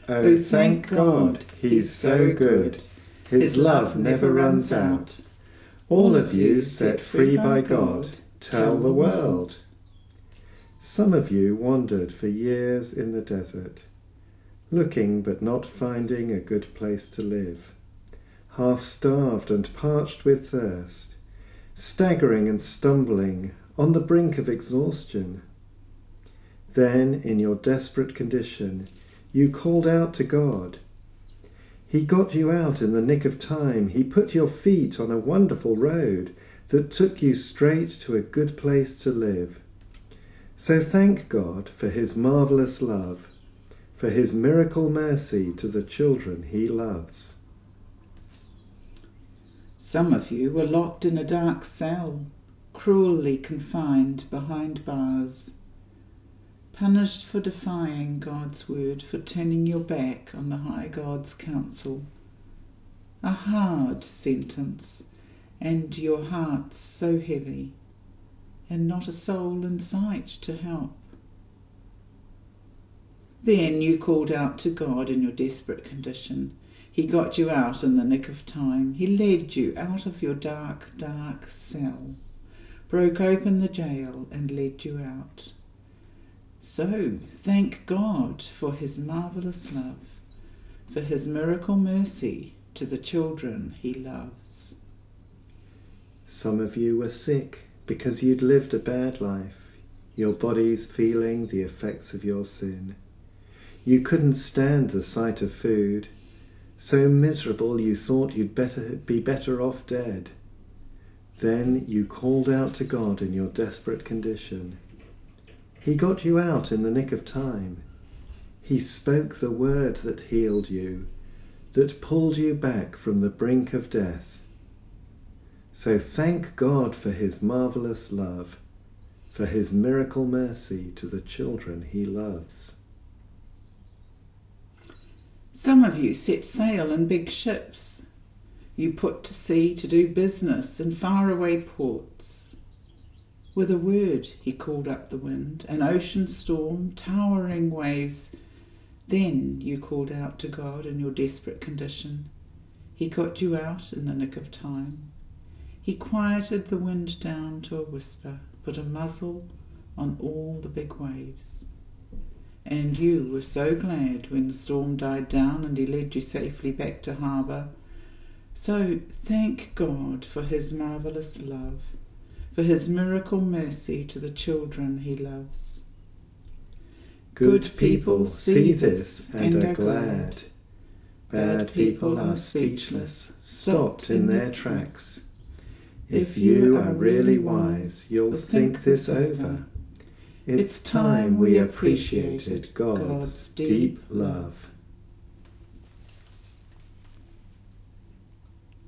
Oh, thank God, He's so good. His love never runs out. All of you set free by God, tell the world. Some of you wandered for years in the desert, looking but not finding a good place to live, half-starved and parched with thirst, staggering and stumbling on the brink of exhaustion. Then, in your desperate condition, you called out to God. He got you out in the nick of time. He put your feet on a wonderful road that took you straight to a good place to live. So thank God for His marvellous love, for His miracle mercy to the children He loves. Some of you were locked in a dark cell, cruelly confined behind bars, punished for defying God's word, for turning your back on the high God's counsel. A hard sentence, and your hearts so heavy, and not a soul in sight to help. Then you called out to God in your desperate condition. He got you out in the nick of time. He led you out of your dark, dark cell, broke open the jail and led you out. So thank God for His marvellous love, for His miracle mercy to the children He loves. Some of you were sick because you'd lived a bad life, your bodies feeling the effects of your sin. You couldn't stand the sight of food, so miserable you thought you'd be better off dead. Then you called out to God in your desperate condition. He got you out in the nick of time. He spoke the word that healed you, that pulled you back from the brink of death. So thank God for His marvellous love, for His miracle mercy to the children He loves. Some of you set sail in big ships. You put to sea to do business in faraway ports. With a word He called up the wind, an ocean storm, towering waves. Then you called out to God in your desperate condition. He got you out in the nick of time. He quieted the wind down to a whisper, put a muzzle on all the big waves. And you were so glad when the storm died down and He led you safely back to harbour. So thank God for His marvellous love, for His miracle mercy to the children He loves. Good people see this and are glad. Bad people are speechless, stopped in their tracks. If you are really wise, you'll think this over. It's time we appreciated God's deep love.